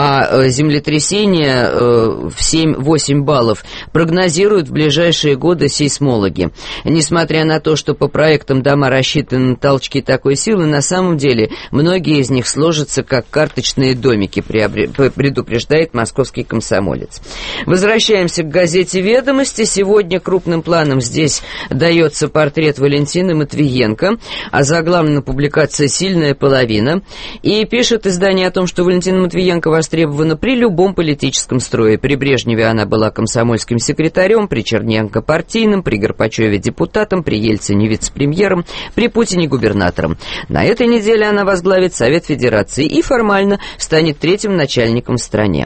C: А землетрясение в семь-восемь баллов прогнозируют в ближайшие годы сейсмологи. Несмотря на то, что по проектам дома рассчитаны на толчки такой силы, на самом деле многие из них сложатся как карточные домики, предупреждает московский «Комсомолец». Возвращаемся к газете «Ведомости». Сегодня крупным планом здесь дается портрет Валентины Матвиенко, а заглавлена публикация «Сильная половина». И пишет издание о том, что Валентина Матвиенко востребована при любом политическом строе. При Брежневе она была комсомольским секретарем, при Черненко партийным, при Горбачеве депутатом, при Ельцине вице-премьером, при Путине губернатором. На этой неделе она возглавит Совет Федерации и формально станет третьим начальником в стране.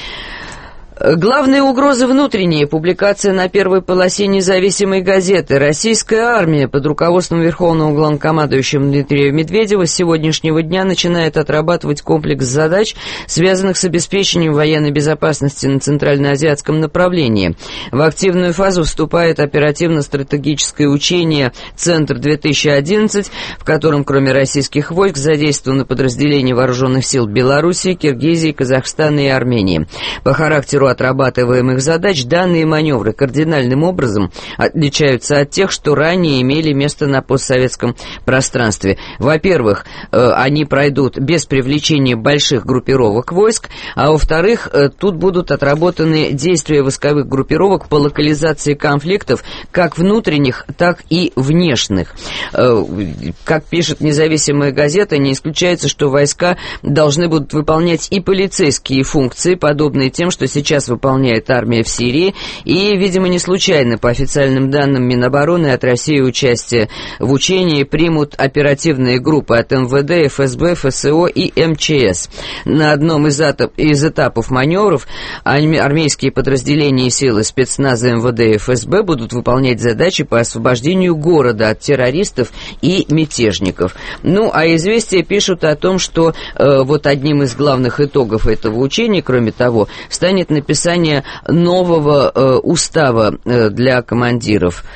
C: Главные угрозы внутренние. Публикация на первой полосе независимой газеты. Российская армия под руководством Верховного главнокомандующего Дмитрия Медведева с сегодняшнего дня начинает отрабатывать комплекс задач, связанных с обеспечением военной безопасности на центральноазиатском направлении. В активную фазу вступает оперативно-стратегическое учение «Центр-две тысячи одиннадцать», в котором кроме российских войск задействованы подразделения вооруженных сил Белоруссии, Киргизии, Казахстана и Армении. По характеру отрабатываемых задач данные маневры кардинальным образом отличаются от тех, что ранее имели место на постсоветском пространстве. Во-первых, они пройдут без привлечения больших группировок войск, а во-вторых, тут будут отработаны действия войсковых группировок по локализации конфликтов как внутренних, так и внешних. Как пишет независимая газета, не исключается, что войска должны будут выполнять и полицейские функции, подобные тем, что сейчас сейчас выполняет армия в Сирии. И, видимо, не случайно, по официальным данным Минобороны, от России участие в учении примут оперативные группы от эм вэ дэ, эф эс бэ, эф эс о и эм че эс. На одном из, этап, из этапов маневров армейские подразделения и силы спецназа эм вэ дэ и эф эс бэ будут выполнять задачи по освобождению города от террористов и мятежников. Ну, а «Известия» пишут о том, что э, вот одним из главных итогов этого учения, кроме того, станет написание нового э, устава э, для командиров.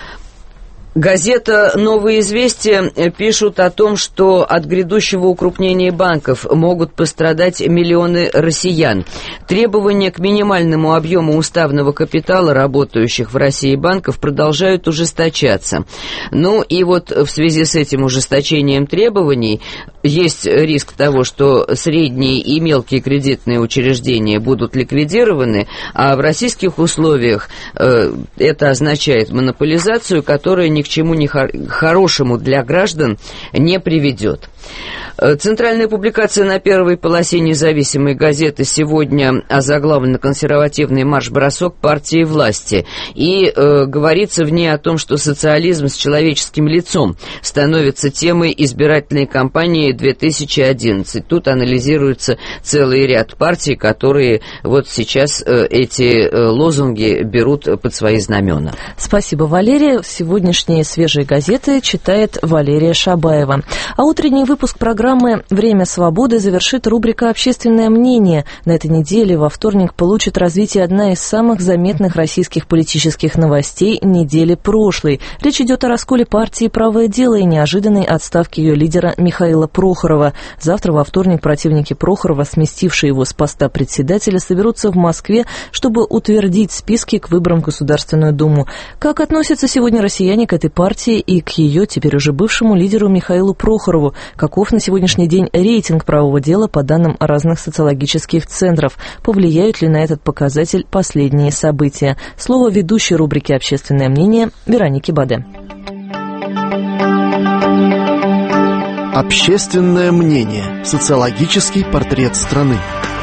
C: Газета «Новые известия» пишут о том, что от грядущего укрупнения банков могут пострадать миллионы россиян. Требования к минимальному объему уставного капитала работающих в России банков продолжают ужесточаться. Ну и вот в связи с этим ужесточением требований есть риск того, что средние и мелкие кредитные учреждения будут ликвидированы, а в российских условиях э, это означает монополизацию, которая ни к чему не хор- хорошему для граждан не приведет. Центральная публикация на первой полосе независимой газеты сегодня озаглавлена «Консервативный марш-бросок партии власти». И э, говорится в ней о том, что социализм с человеческим лицом становится темой избирательной кампании две тысячи одиннадцать. Тут анализируется целый ряд партий, которые вот сейчас э, эти э, лозунги берут под свои знамена.
A: Спасибо, Валерия. Сегодняшние свежие газеты читает Валерия Шабаева. А утренний выпуск программы «Время свободы» завершит рубрика «Общественное мнение». На этой неделе во вторник получит развитие одна из самых заметных российских политических новостей недели прошлой. Речь идет о расколе партии «Правое дело» и неожиданной отставке ее лидера Михаила Прохорова. Завтра во вторник противники Прохорова, сместившие его с поста председателя, соберутся в Москве, чтобы утвердить списки к выборам в Государственную Думу. Как относятся сегодня россияне к этой партии и к ее теперь уже бывшему лидеру Михаилу Прохорову? Каков на сегодняшний день рейтинг правого дела по данным разных социологических центров? Повлияют ли на этот показатель последние события? Слово ведущей рубрики «Общественное мнение» Веронике Баде.
B: Общественное мнение. Социологический портрет страны.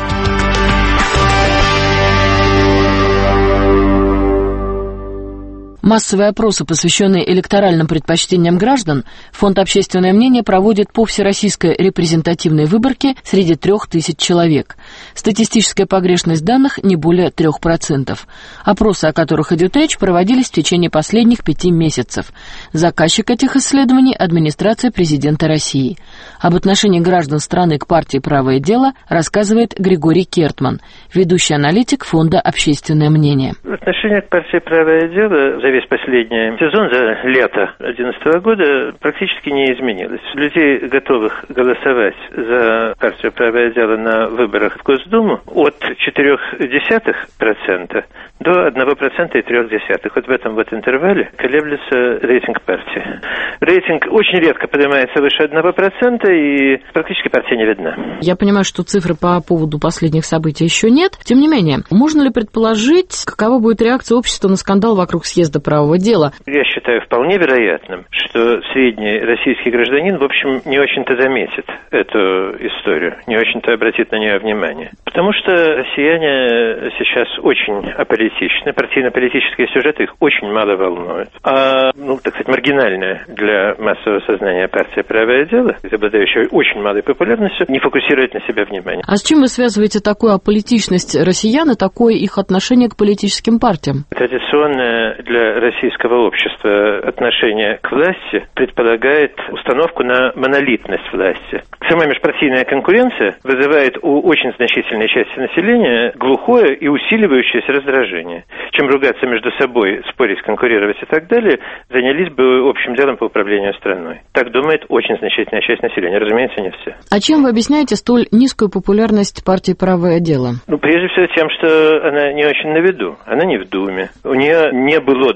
V: Массовые опросы, посвященные электоральным предпочтениям граждан, Фонд «Общественное мнение» проводит по всероссийской репрезентативной выборке среди трех тысяч человек. Статистическая погрешность данных не более трех процентов. Опросы, о которых идет речь, проводились в течение последних пяти месяцев. Заказчик этих исследований – администрация президента России. Об отношении граждан страны к партии «Правое дело» рассказывает Григорий Кертман, ведущий аналитик Фонда «Общественное мнение».
W: Отношение к партии «Правое дело» за весь последний сезон, за лето две тысячи одиннадцатого года практически не изменилось. Людей, готовых голосовать за партию «Правое дело» на выборах в Госдуму, от четыре десятых процента до одного процента и три десятых. Вот в этом вот интервале колеблется рейтинг партии. Рейтинг очень редко поднимается выше одного процента, и практически партия не видна.
V: Я понимаю, что цифры по поводу последних событий еще нет. Тем не менее, можно ли предположить, какова будет реакция общества на скандал вокруг съезда «Правого дела»?
W: Я считаю вполне вероятным, что средний российский гражданин, в общем, не очень-то заметит эту историю, не очень-то обратит на нее внимание. Потому что россияне сейчас очень аполитичны, партийно-политические сюжеты их очень мало волнуют. А, ну, так сказать, маргинальная для массового сознания партия «Правое дело», обладающая очень малой популярностью, не фокусирует на себя внимание.
V: А с чем вы связываете такую аполитичность россиян и такое их отношение к политическим партиям?
W: Традиционное для российского общества отношение к власти предполагает установку на монолитность власти. Сама межпартийная конкуренция вызывает у очень значительной части населения глухое и усиливающееся раздражение. Чем ругаться между собой, спорить, конкурировать и так далее, занялись бы общим делом по управлению страной. Так думает очень значительная часть населения, разумеется, не все.
V: А чем вы объясняете столь низкую популярность партии «Правое дело»?
W: Ну, прежде всего тем, что она не очень на виду. Она не в Думе. У нее не было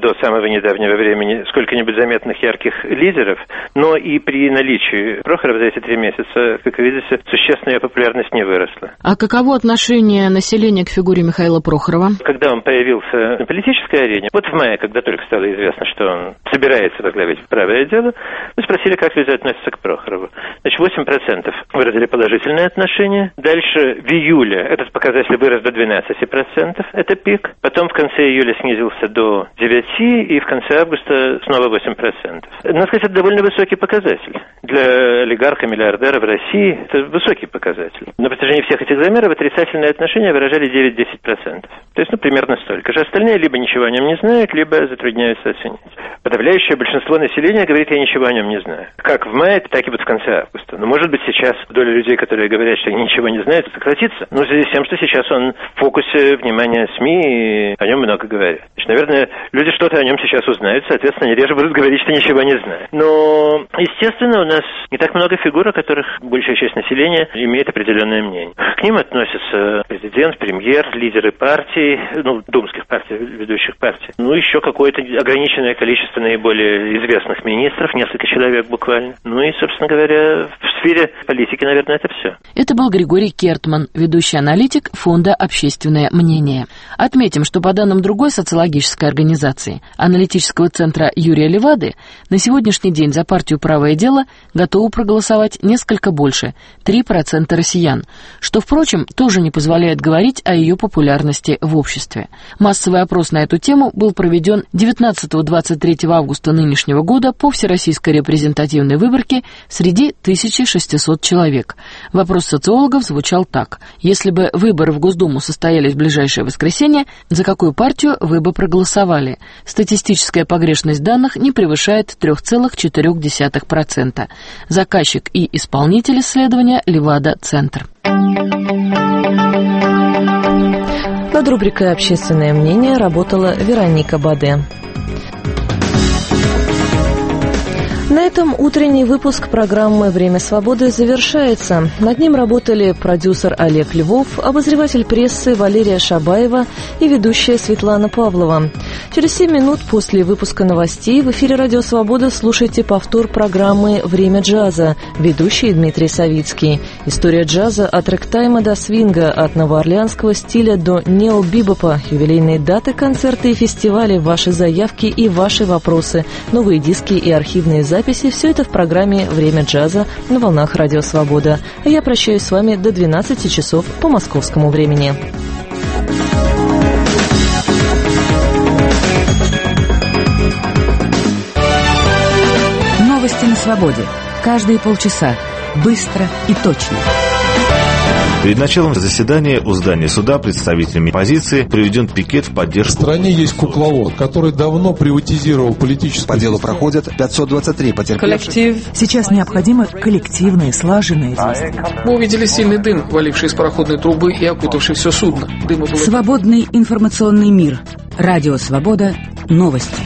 W: до самого недавнего времени сколько-нибудь заметных ярких лидеров, но и при наличии Прохорова за эти три месяца, как вы видите, существенная популярность не выросла.
V: А каково отношение населения к фигуре Михаила Прохорова?
W: Когда он появился на политической арене, вот в мае, когда только стало известно, что он собирается возглавить правое дело, мы спросили, как люди относятся к Прохорову. Значит, восемь процентов выразили положительное отношение. Дальше в июле этот показатель вырос до двенадцать процентов, это пик. Потом в конце июля снизился до девяти процентов, и в конце августа снова восемь процентов. Надо сказать, это довольно высокий показатель. Для олигарха-миллиардера в России это высокий показатель. На протяжении всех этих замеров отрицательные отношения выражали девять-десять процентов. То есть, ну, примерно столько же. Остальные либо ничего о нем не знают, либо затрудняются оценить. Подавляющее большинство населения говорит, я ничего о нем не знаю. Как в мае, так и вот в конце августа. Но, может быть, сейчас доля людей, которые говорят, что они ничего не знают, сократится. Но в связи с тем, что сейчас он в фокусе внимания СМИ, и о нем много говорят. Значит, наверное, люди что-то о нем сейчас узнают, соответственно, они реже будут говорить, что ничего не знают. Но, естественно, у нас не так много фигур, о которых большая часть населения имеет определенное мнение. К ним относятся президент, премьер, лидеры партий, ну, думских партий, ведущих партий. Ну, еще какое-то ограниченное количество наиболее известных министров, несколько человек буквально. Ну и, собственно говоря, в сфере политики, наверное, это все.
V: Это был Григорий Кертман, ведущий аналитик Фонда «Общественное мнение». Отметим, что по данным другой социологической организации, аналитического центра Юрия Левады, на сегодняшний день за партию «Правое дело» готовы проголосовать несколько больше – три процента россиян, что, впрочем, тоже не позволяет говорить о ее популярности в обществе. Массовый опрос на эту тему был проведен девятнадцатого-двадцать третьего августа нынешнего года по всероссийской репрезентативной выборке среди тысячи шестисот человек. Вопрос социологов звучал так. Если бы выборы в Госдуму состоялись в ближайшее воскресенье, за какую партию вы бы проголосовали? Статистическая погрешность данных не превышает три целых четыре десятых процента. Заказчик и исполнитель исследования Левада-Центр.
A: Над рубрикой «Общественное мнение» работала Вероника Баде. На этом утренний выпуск программы «Время свободы» завершается. Над ним работали продюсер Олег Львов, обозреватель прессы Валерия Шабаева и ведущая Светлана Павлова. Через семь минут после выпуска новостей в эфире «Радио Свобода» слушайте повтор программы «Время джаза», ведущий Дмитрий Савицкий. История джаза от рэктайма до свинга, от новоорлеанского стиля до нео-бибопа, юбилейные даты, концерты и фестивали, ваши заявки и ваши вопросы, новые диски и архивные записи. Все это в программе «Время джаза» на волнах «Радио Свобода». А я прощаюсь с вами до двенадцати часов по московскому времени.
D: Новости на свободе. Каждые полчаса. Быстро и точно.
E: Перед началом заседания у здания суда представителями оппозиции проведен пикет в поддержку.
F: В стране есть кукловод, который давно приватизировал политическую...
G: По делу проходят пятьсот двадцать три потерпевших.
X: Коллектив. Сейчас необходимы коллективные, слаженные действия.
Y: Мы увидели сильный дым, валивший из пароходной трубы и окутавший все судно. Дыма было...
D: Свободный информационный мир. Радио Свобода. Новости.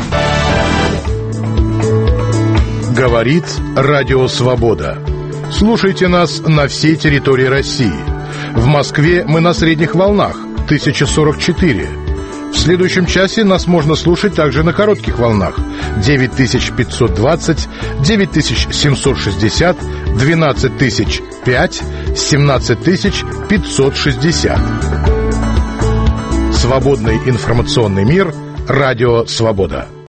Z: Говорит Радио Свобода. Слушайте нас на всей территории России. В Москве мы на средних волнах, тысяча сорок четыре. В следующем часе нас можно слушать также на коротких волнах, девять тысяч пятьсот двадцать, девять тысяч семьсот шестьдесят, двенадцать тысяч пять, семнадцать тысяч пятьсот шестьдесят. Свободный информационный мир. Радио Свобода.